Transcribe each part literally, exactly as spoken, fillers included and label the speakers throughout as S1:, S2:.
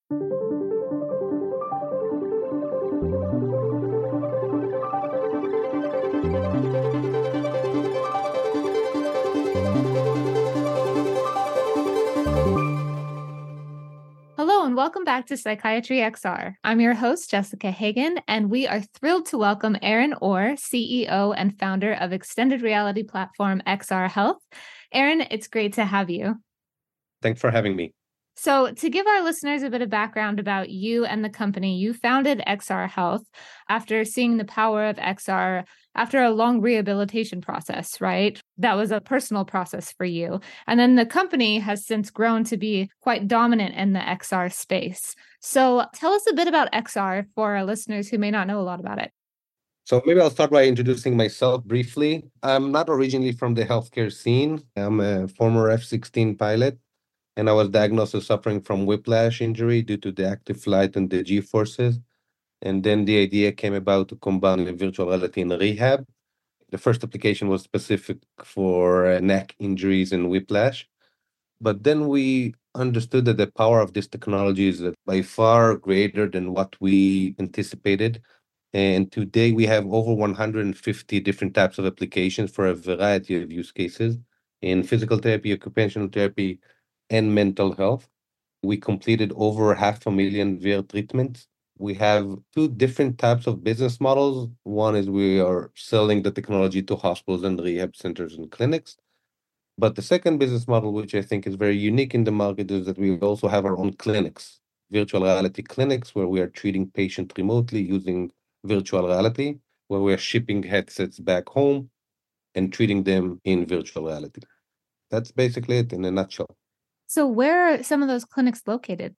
S1: Hello, and welcome back to Psychiatry X R. I'm your host, Jessica Hagan, and we are thrilled to welcome Aaron Orr, C E O and founder of extended reality platform X R Health. Aaron, it's great to have you.
S2: Thanks for having me.
S1: So, to give our listeners a bit of background about you and the company, you founded X R Health after seeing the power of X R after a long rehabilitation process, right? That was a personal process for you. And then the company has since grown to be quite dominant in the X R space. So, tell us a bit about X R for our listeners who may not know a lot about it.
S2: So maybe I'll start by introducing myself briefly. I'm not originally from the healthcare scene. I'm a former F sixteen pilot, and I was diagnosed with suffering from whiplash injury due to the active flight and the G-forces. And then the idea came about to combine virtual reality and rehab. The first application was specific for uh, neck injuries and whiplash. But then we understood that the power of this technology is uh, by far greater than what we anticipated. And today we have over one hundred fifty different types of applications for a variety of use cases in physical therapy, occupational therapy, and mental health. We completed over half a million V R treatments. We have two different types of business models. One is we are selling the technology to hospitals and rehab centers and clinics. But the second business model, which I think is very unique in the market, is that we also have our own clinics, virtual reality clinics, where we are treating patients remotely using virtual reality, where we are shipping headsets back home and treating them in virtual reality. That's basically it in a nutshell.
S1: So, where are some of those clinics located?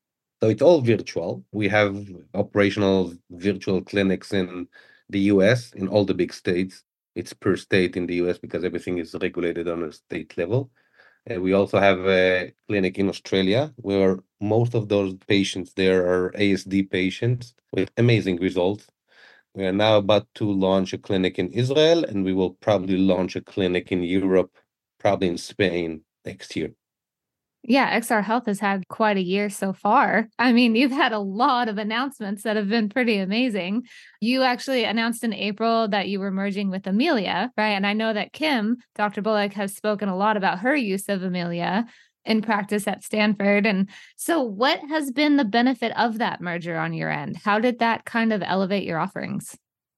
S2: So it's all virtual. We have operational virtual clinics in the U S, in all the big states. It's per state in the U S because everything is regulated on a state level. And we also have a clinic in Australia where most of those patients there are A S D patients with amazing results. We are now about to launch a clinic in Israel, and we will probably launch a clinic in Europe, probably in Spain next year.
S1: Yeah, X R Health has had quite a year so far. I mean, you've had a lot of announcements that have been pretty amazing. You actually announced in April that you were merging with Amelia, right? And I know that Kim, Doctor Bullock, has spoken a lot about her use of Amelia in practice at Stanford. And so, what has been the benefit of that merger on your end? How did that kind of elevate your offerings?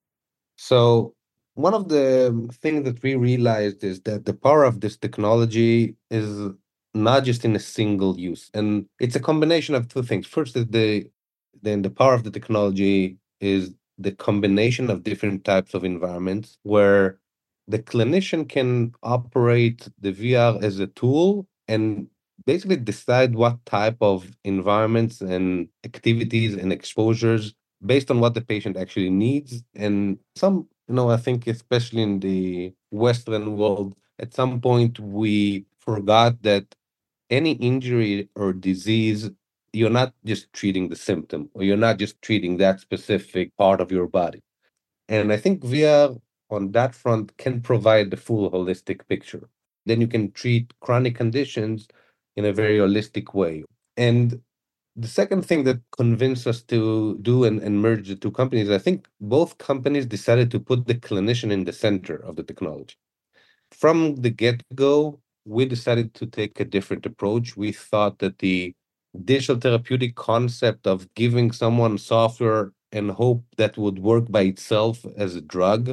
S2: So, one of the things that we realized is that the power of this technology is not just in a single use, and it's a combination of two things. First, is the then the power of the technology is the combination of different types of environments where the clinician can operate the V R as a tool and basically decide what type of environments and activities and exposures based on what the patient actually needs. And some, you know, I think especially in the Western world, at some point we forgot that any injury or disease, you're not just treating the symptom or you're not just treating that specific part of your body. And I think V R on that front can provide the full holistic picture. Then you can treat chronic conditions in a very holistic way. And the second thing that convinced us to do and, and merge the two companies, I think both companies decided to put the clinician in the center of the technology. From the get-go, we decided to take a different approach. We thought that the digital therapeutic concept of giving someone software and hope that would work by itself as a drug,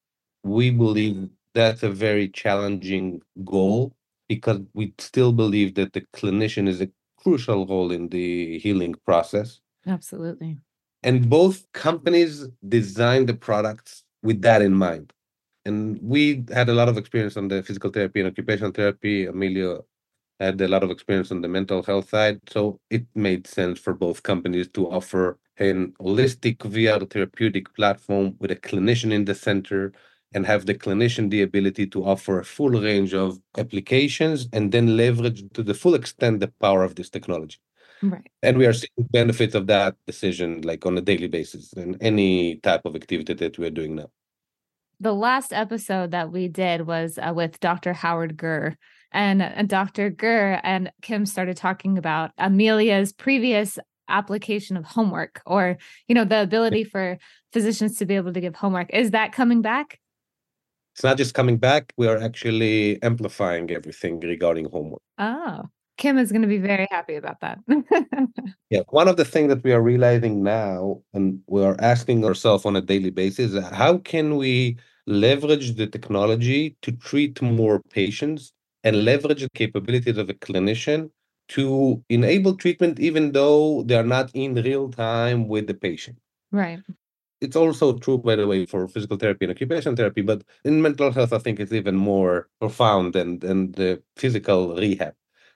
S2: we believe that's a very challenging goal because we still believe that the clinician is a crucial role in the healing process.
S1: Absolutely.
S2: And both companies designed the products with that in mind. And we had a lot of experience on the physical therapy and occupational therapy. Amelia had a lot of experience on the mental health side. So it made sense for both companies to offer an holistic V R therapeutic platform with a clinician in the center and have the clinician the ability to offer a full range of applications and then leverage to the full extent the power of this technology.
S1: Right.
S2: And we are seeing benefits of that decision like on a daily basis in any type of activity that we're doing now.
S1: The last episode that we did was uh, with Doctor Howard Gurr. And, and Doctor Gurr and Kim started talking about Amelia's previous application of homework, or, you know, the ability for physicians to be able to give homework. Is that coming back?
S2: It's not just coming back, we are actually amplifying everything regarding homework.
S1: Oh, Kim is going to be very happy about that.
S2: Yeah, one of the things that we are realizing now, and we are asking ourselves on a daily basis, is how can we leverage the technology to treat more patients and leverage the capabilities of a clinician to enable treatment, even though they are not in real time with the patient.
S1: Right.
S2: It's also true, by the way, for physical therapy and occupational therapy, but in mental health, I think it's even more profound than, than the physical rehab.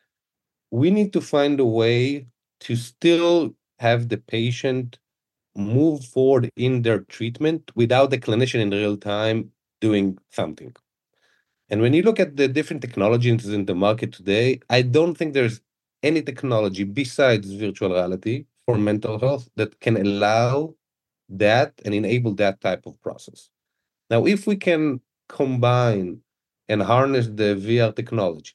S2: We need to find a way to still have the patient move forward in their treatment without the clinician in real time doing something. And when you look at the different technologies in the market today, I don't think there's any technology besides virtual reality for mental health that can allow that and enable that type of process. Now, if we can combine and harness the V R technology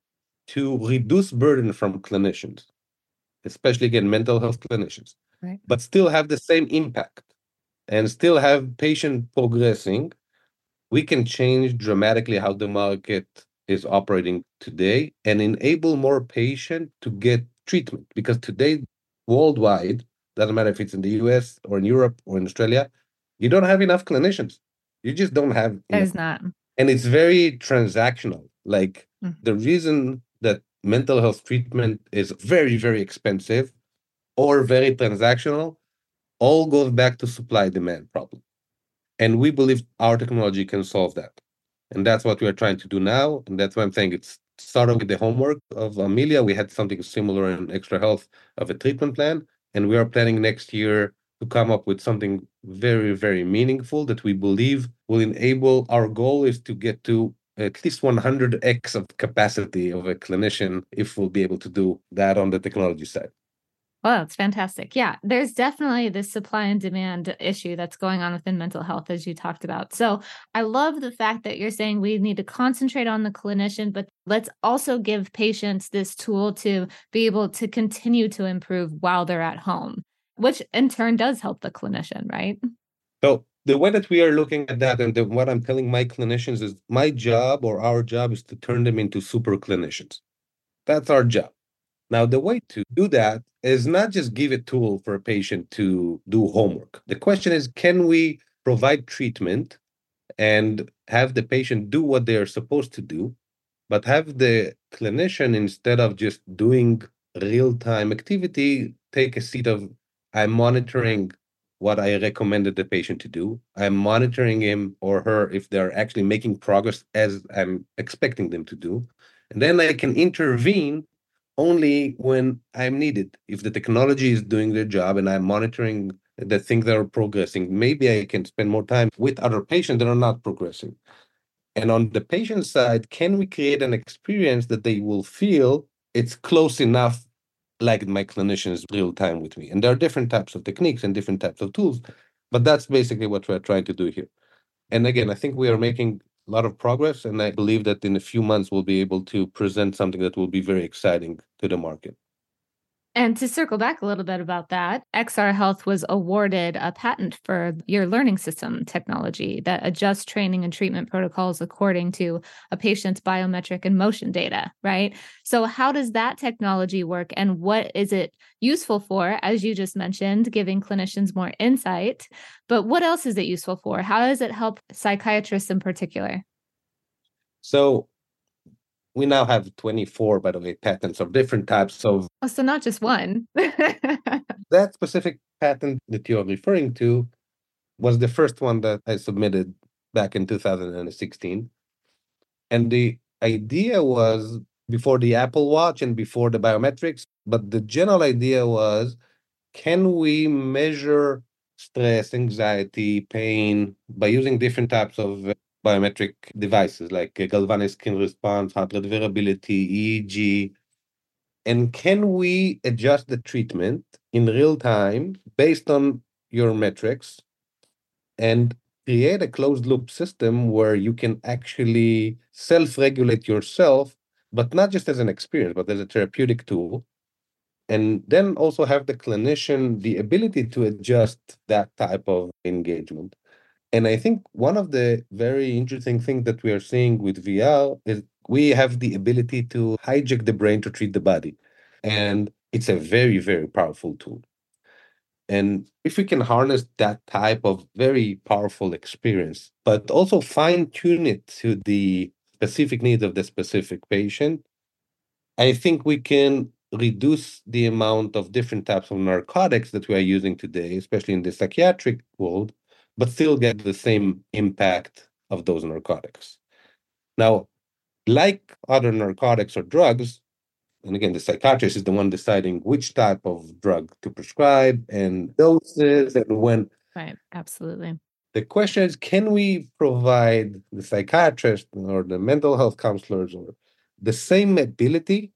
S2: to reduce burden from clinicians, especially again, mental health clinicians,
S1: Right.
S2: but still have the same impact and still have patient progressing, we can change dramatically how the market is operating today and enable more patient to get treatment. Because today, worldwide, doesn't matter if it's in the U S or in Europe or in Australia, you don't have enough clinicians. You just don't have enough.
S1: There's not.
S2: And it's very transactional. Like
S1: Mm.
S2: the reason that mental health treatment is very, very expensive or very transactional all goes back to supply demand problem. And we believe our technology can solve that. And that's what we are trying to do now. And that's why I'm saying it's starting with the homework of Amelia. We had something similar in Extra Health of a treatment plan. And we are planning next year to come up with something very, very meaningful that we believe will enable. Our goal is to get to at least one hundred x of capacity of a clinician if we'll be able to do that on the technology side.
S1: Well, it's fantastic. Yeah, there's definitely this supply and demand issue that's going on within mental health, as you talked about. So I love the fact that you're saying we need to concentrate on the clinician, but let's also give patients this tool to be able to continue to improve while they're at home, which in turn does help the clinician, right?
S2: So the way that we are looking at that, and the, what I'm telling my clinicians is my job or our job is to turn them into super clinicians. That's our job. Now, the way to do that is not just give a tool for a patient to do homework. The question is, can we provide treatment and have the patient do what they are supposed to do, but have the clinician, instead of just doing real-time activity, take a seat of, I'm monitoring what I recommended the patient to do. I'm monitoring him or her if they're actually making progress as I'm expecting them to do. And then I can intervene only when I'm needed. If the technology is doing their job and I'm monitoring the things that are progressing, maybe I can spend more time with other patients that are not progressing. And on the patient side, can we create an experience that they will feel it's close enough like my clinician is real time with me? And there are different types of techniques and different types of tools, but that's basically what we're trying to do here. And again, I think we are making a lot of progress, and I believe that in a few months we'll be able to present something that will be very exciting to the market.
S1: And to circle back a little bit about that, X R Health was awarded a patent for your learning system technology that adjusts training and treatment protocols according to a patient's biometric and motion data, right? So how does that technology work, and what is it useful for? As you just mentioned, giving clinicians more insight, but what else is it useful for? How does it help psychiatrists in particular?
S2: So we now have twenty-four, by the way, patents of different types of.
S1: Oh, so not just one.
S2: That specific patent that you're referring to was the first one that I submitted back in two thousand sixteen. And the idea was before the Apple Watch and before the biometrics, but the general idea was, can we measure stress, anxiety, pain by using different types of biometric devices like galvanic skin response, heart rate variability, E E G, and can we adjust the treatment in real time based on your metrics and create a closed loop system where you can actually self-regulate yourself, but not just as an experience, but as a therapeutic tool, And then also have the clinician the ability to adjust that type of engagement. And I think one of the very interesting things that we are seeing with V R is we have the ability to hijack the brain to treat the body. And it's a very, very powerful tool. And if we can harness that type of very powerful experience, but also fine tune it to the specific needs of the specific patient, I think we can reduce the amount of different types of narcotics that we are using today, especially in the psychiatric world, but still get the same impact of those narcotics. Now, like other narcotics or drugs, and again, the psychiatrist is the one deciding which type of drug to prescribe and doses and when.
S1: Right. Absolutely.
S2: The question is, can we provide the psychiatrist or the mental health counselors or the same ability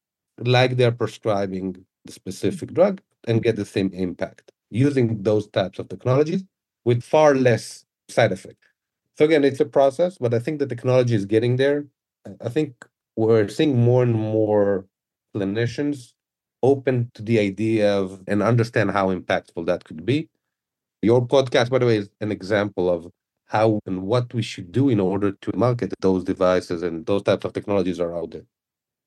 S2: like they're prescribing the specific drug and get the same impact using those types of technologies with far less side effect? So again, it's a process, but I think the technology is getting there. I think we're seeing more and more clinicians open to the idea of and understand how impactful that could be. Your podcast, by the way, is an example of how and what we should do in order to market those devices and those types of technologies are out there.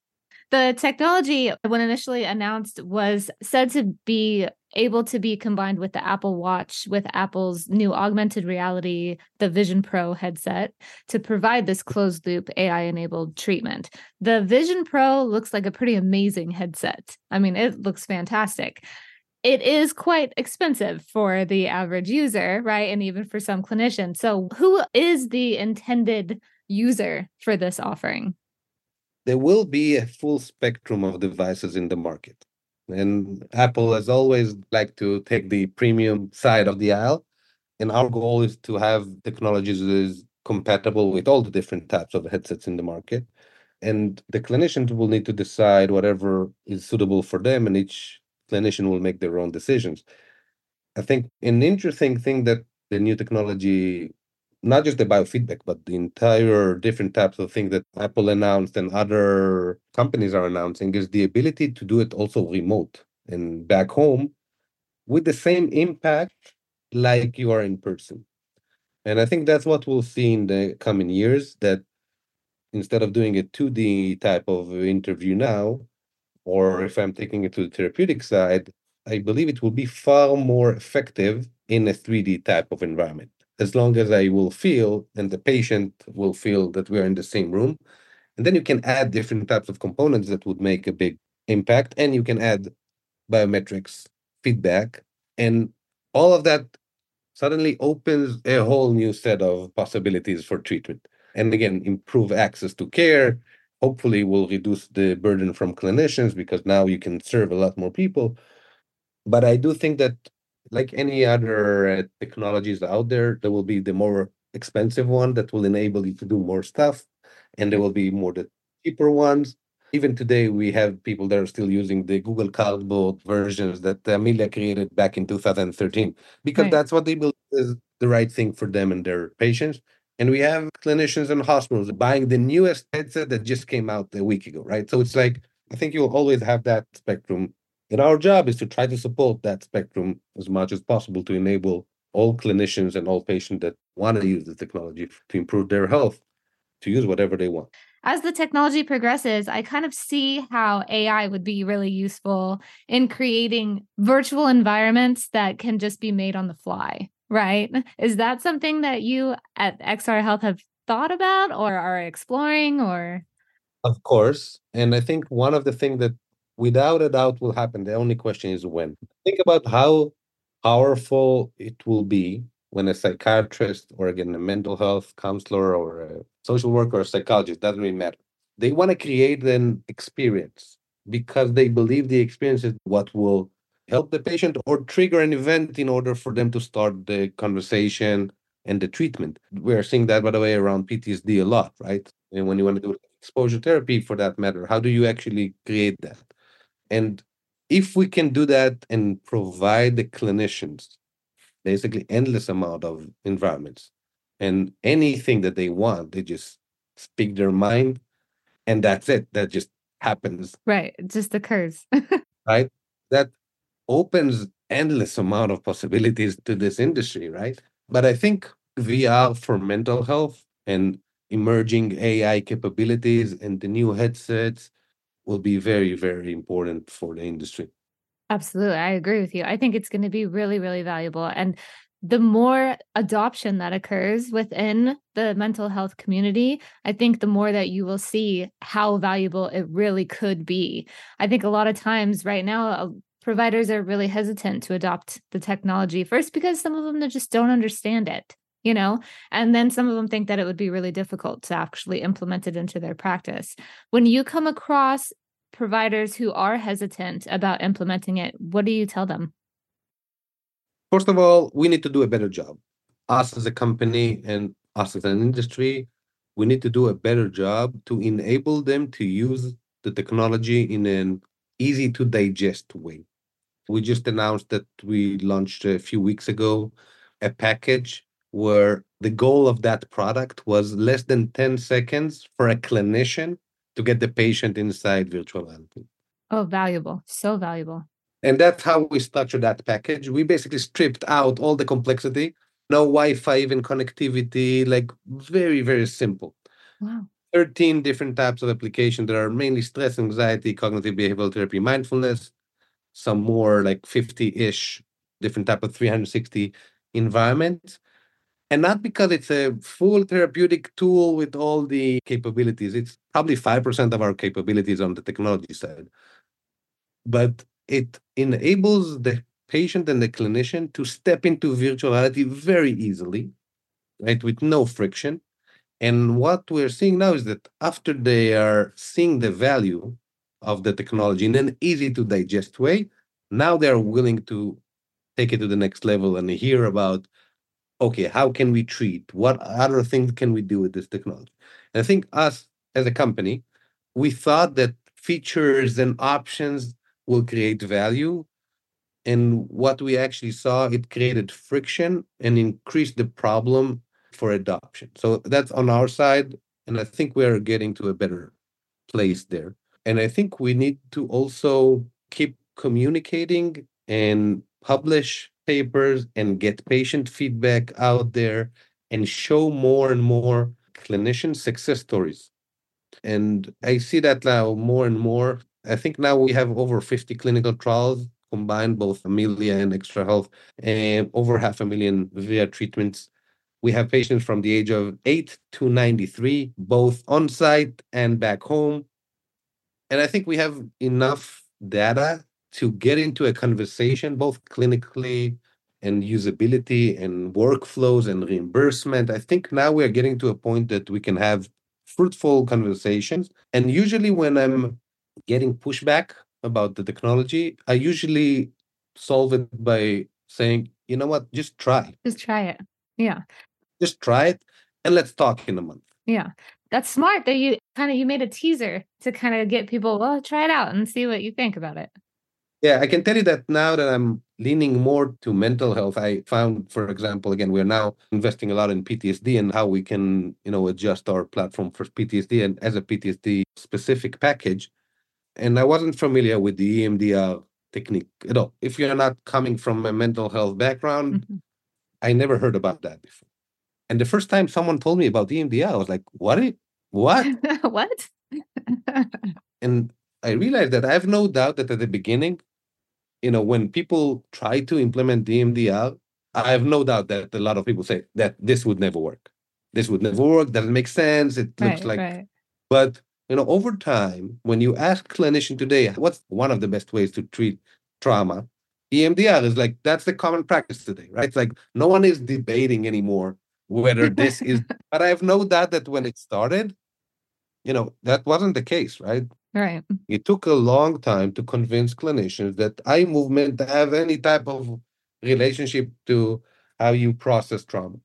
S1: The technology, when initially announced, was said to be able to be combined with the Apple Watch, with Apple's new augmented reality, the Vision Pro headset, to provide this closed loop A I-enabled treatment. The Vision Pro looks like a pretty amazing headset. I mean, it looks fantastic. It is quite expensive for the average user, right? And even for some clinicians. So who is the intended user for this offering?
S2: There will be a full spectrum of devices in the market. And Apple has always liked to take the premium side of the aisle. And our goal is to have technologies that is compatible with all the different types of headsets in the market. And the clinicians will need to decide whatever is suitable for them, and each clinician will make their own decisions. I think an interesting thing that the new technology, not just the biofeedback, but the entire different types of things that Apple announced and other companies are announcing, is the ability to do it also remote and back home with the same impact like you are in person. And I think that's what we'll see in the coming years, that instead of doing a two D type of interview now, or if I'm taking it to the therapeutic side, I believe it will be far more effective in a three D type of environment, as long as I will feel and the patient will feel that we're in the same room. And then you can add different types of components that would make a big impact, and you can add biometrics, feedback, and all of that suddenly opens a whole new set of possibilities for treatment. And again, improve access to care. Hopefully, will reduce the burden from clinicians because now you can serve a lot more people. But I do think that, like any other uh, technologies out there, there will be the more expensive one that will enable you to do more stuff, and there will be more the cheaper ones. Even today, we have people that are still using the Google Cardboard versions that Amelia created back in two thousand thirteen, because
S1: Right.
S2: that's what they believe is the right thing for them and their patients. And we have clinicians and hospitals buying the newest headset that just came out a week ago, right? So it's like, I think you'll always have that spectrum. And our job is to try to support that spectrum as much as possible to enable all clinicians and all patients that want to use the technology to improve their health to use whatever they want.
S1: As the technology progresses, I kind of see how A I would be really useful in creating virtual environments that can just be made on the fly, right? Is that something that you at X R Health have thought about or are exploring or?
S2: Of course. And I think one of the things that without a doubt will happen, the only question is when. Think about how powerful it will be when a psychiatrist or again a mental health counselor or a social worker or psychologist, doesn't really matter. They want to create an experience because they believe the experience is what will help the patient or trigger an event in order for them to start the conversation and the treatment. We're seeing that, by the way, around P T S D a lot, right? And when you want to do exposure therapy for that matter, how do you actually create that? And if we can do that and provide the clinicians basically endless amount of environments and anything that they want, they just speak their mind and that's it. That just happens,
S1: Right. It just occurs.
S2: right? that opens endless amount of possibilities to this industry, right? But I think V R for mental health and emerging A I capabilities and the new headsets will be very, very important for the industry.
S1: Absolutely. I agree with you. I think it's going to be really, really valuable. And the more adoption that occurs within the mental health community, I think the more that you will see how valuable it really could be. I think a lot of times right now, uh, providers are really hesitant to adopt the technology first because some of them they just don't understand it, you know, and then some of them think that it would be really difficult to actually implement it into their practice. When you come across providers who are hesitant about implementing it, what do you tell them?
S2: First of all, we need to do a better job. Us as a company and us as an industry, we need to do a better job to enable them to use the technology in an easy to digest way. We just announced that we launched a few weeks ago a package where the goal of that product was less than ten seconds for a clinician to get the patient inside virtual reality.
S1: Oh, valuable. So valuable.
S2: And that's how we structured that package. We basically stripped out all the complexity, no Wi-Fi, even connectivity, like very, very simple.
S1: Wow.
S2: thirteen different types of applications that are mainly stress, anxiety, cognitive behavioral therapy, mindfulness, some more like fifty-ish different type of three hundred sixty environments. And not because it's a full therapeutic tool with all the capabilities. It's probably five percent of our capabilities on the technology side. But it enables the patient and the clinician to step into virtual reality very easily, right, with no friction. And what we're seeing now is that after they are seeing the value of the technology in an easy to digest way, now they're willing to take it to the next level and hear about, okay, how can we treat? What other things can we do with this technology? And I think us as a company, we thought that features and options will create value. And what we actually saw, it created friction and increased the problem for adoption. So that's on our side. And I think we're getting to a better place there. And I think we need to also keep communicating and publish papers and get patient feedback out there and show more and more clinician success stories. And I see that now more and more. I think now we have over fifty clinical trials combined, both Amelia and Extra Health, and over half a million V R treatments. We have patients from the age of eight to ninety-three, both on site and back home. And I think we have enough data to get into a conversation, both clinically and usability and workflows and reimbursement. I think now we're getting to a point that we can have fruitful conversations. And usually, when I'm getting pushback about the technology, I usually solve it by saying, you know what, just try.
S1: Just try it. Yeah.
S2: Just try it and let's talk in a month.
S1: Yeah. That's smart that you kind of you made a teaser to kind of get people, well, try it out and see what you think about it.
S2: Yeah, I can tell you that now that I'm leaning more to mental health, I found, for example, again, we're now investing a lot in P T S D and how we can, you know, adjust our platform for P T S D and as a P T S D specific package. And I wasn't familiar with the E M D R technique at all. If you're not coming from a mental health background,
S1: Mhm.
S2: I never heard about that before. And the first time someone told me about E M D R, I was like, what? Is, what?
S1: What?
S2: And I realized that I have no doubt that at the beginning, you know, when people try to implement E M D R, I have no doubt that a lot of people say that this would never work. This would never work. Doesn't make sense. It looks
S1: Right,
S2: like,
S1: right.
S2: but you know, over time, when you ask clinician today, what's one of the best ways to treat trauma? E M D R is like that's the common practice today, right? It's like no one is debating anymore whether this is. But I have no doubt that when it started, you know, that wasn't the case, right?
S1: Right.
S2: It took a long time to convince clinicians that eye movement have any type of relationship to how you process trauma.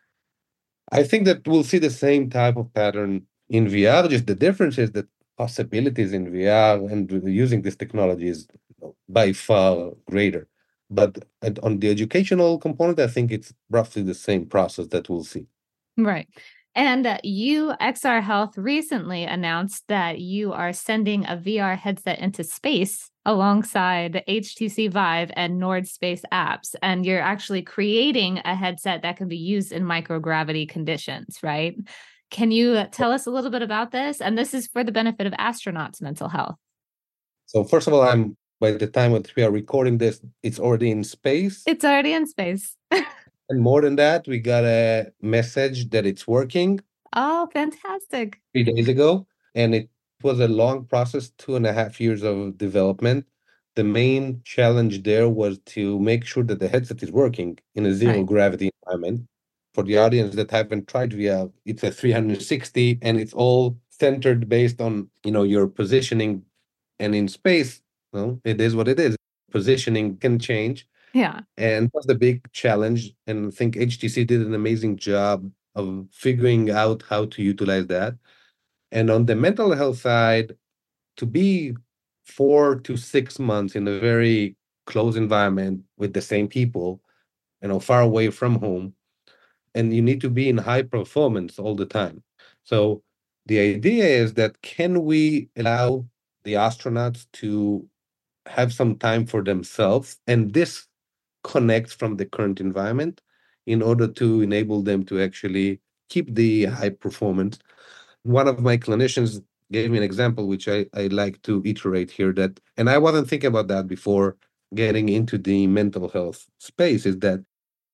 S2: I think that we'll see the same type of pattern in V R. Just the difference is that possibilities in V R and using this technology is by far greater. But on the educational component, I think it's roughly the same process that we'll see.
S1: Right. And uh, you, X R Health, recently announced that you are sending a V R headset into space alongside H T C Vive and Nord Space apps. And you're actually creating a headset that can be used in microgravity conditions, right? Can you tell us a little bit about this? And this is for the benefit of astronauts' mental health.
S2: So first of all, I'm by the time that we are recording this, it's already in space.
S1: It's already in space.
S2: And more than that, we got a message that it's working.
S1: Oh, fantastic.
S2: Three days ago. And it was a long process, two and a half years of development. The main challenge there was to make sure that the headset is working in a zero
S1: Right.
S2: gravity environment. For the audience that haven't tried V R, it's a three hundred sixty and it's all centered based on, you know, your positioning. And in space, well, it is what it is. Positioning can change.
S1: Yeah.
S2: And that's the big challenge. And I think H T C did an amazing job of figuring out how to utilize that. And on the mental health side, to be four to six months in a very close environment with the same people, you know, far away from home, and you need to be in high performance all the time. So the idea is that can we allow the astronauts to have some time for themselves and this connects from the current environment in order to enable them to actually keep the high performance. One of my clinicians gave me an example, which I, I like to iterate here that, and I wasn't thinking about that before getting into the mental health space, is that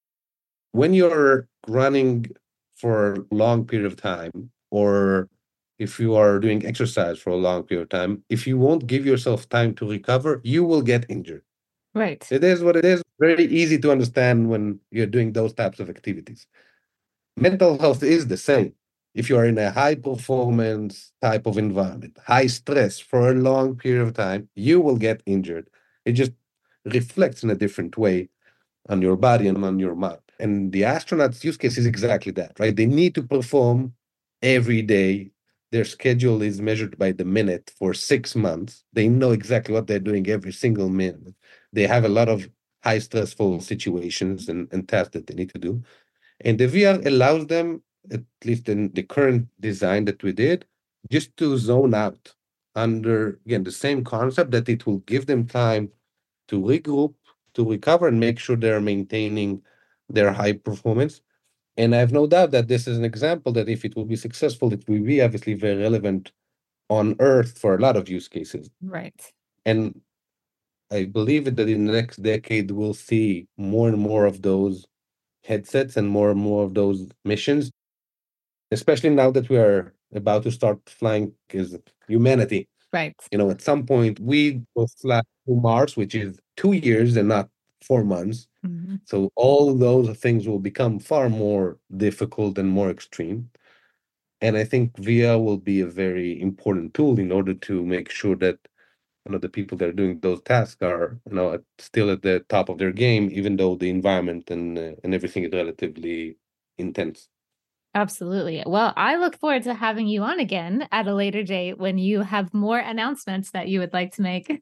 S2: when you're running for a long period of time, or if you are doing exercise for a long period of time, if you won't give yourself time to recover, you will get injured.
S1: Right.
S2: It is what it is. Very easy to understand when you're doing those types of activities. Mental health is the same. If you are in a high performance type of environment, high stress for a long period of time, you will get injured. It just reflects in a different way on your body and on your mind. And the astronauts' use case is exactly that, right? They need to perform every day. Their schedule is measured by the minute for six months. They know exactly what they're doing every single minute. They have a lot of high stressful situations and, and tasks that they need to do. And the V R allows them, at least in the current design that we did, just to zone out under, again, the same concept that it will give them time to regroup, to recover, and make sure they're maintaining their high performance. And I have no doubt that this is an example that if it will be successful, it will be obviously very relevant on Earth for a lot of use cases.
S1: Right.
S2: And I believe that in the next decade, we'll see more and more of those headsets and more and more of those missions, especially now that we are about to start flying as humanity.
S1: Right.
S2: You know, at some point, we will fly to Mars, which is two years and not four months.
S1: Mm-hmm.
S2: So all those things will become far more difficult and more extreme. And I think V R will be a very important tool in order to make sure that, you know, the people that are doing those tasks are, you know, at, still at the top of their game, even though the environment and uh, and everything is relatively intense.
S1: Absolutely. Well, I look forward to having you on again at a later date when you have more announcements that you would like to make.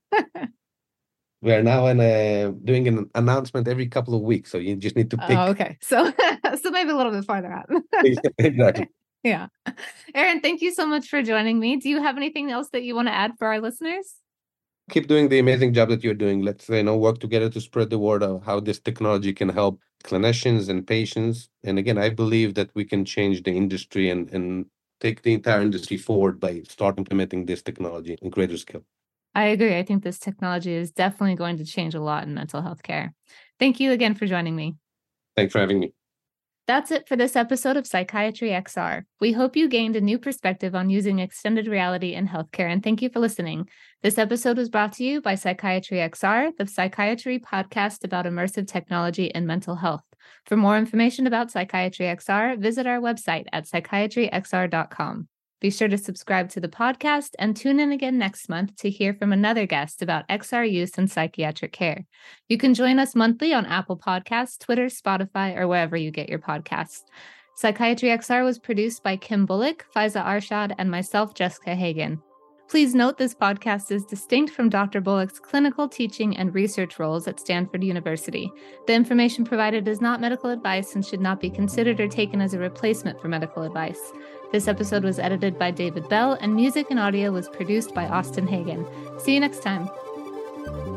S2: We are now in a, doing an announcement every couple of weeks, so you just need to pick.
S1: Oh, okay. So, so maybe a little bit farther out.
S2: Exactly.
S1: Yeah. Aaron, thank you so much for joining me. Do you have anything else that you want to add for our listeners?
S2: Keep doing the amazing job that you're doing. Let's, you know, work together to spread the word of how this technology can help clinicians and patients. And again, I believe that we can change the industry and, and take the entire industry forward by start implementing this technology in greater scale.
S1: I agree. I think this technology is definitely going to change a lot in mental health care. Thank you again for joining me.
S2: Thanks for having me.
S1: That's it for this episode of Psychiatry X R. We hope you gained a new perspective on using extended reality in healthcare, and thank you for listening. This episode was brought to you by Psychiatry X R, the psychiatry podcast about immersive technology and mental health. For more information about Psychiatry X R, visit our website at psychiatry x r dot com. Be sure to subscribe to the podcast and tune in again next month to hear from another guest about X R use in psychiatric care. You can join us monthly on Apple Podcasts, Twitter, Spotify, or wherever you get your podcasts. Psychiatry X R was produced by Kim Bullock, Faiza Arshad, and myself, Jessica Hagan. Please note this podcast is distinct from Doctor Bullock's clinical, teaching, and research roles at Stanford University. The information provided is not medical advice and should not be considered or taken as a replacement for medical advice. This episode was edited by David Bell, and music and audio was produced by Austin Hagen. See you next time.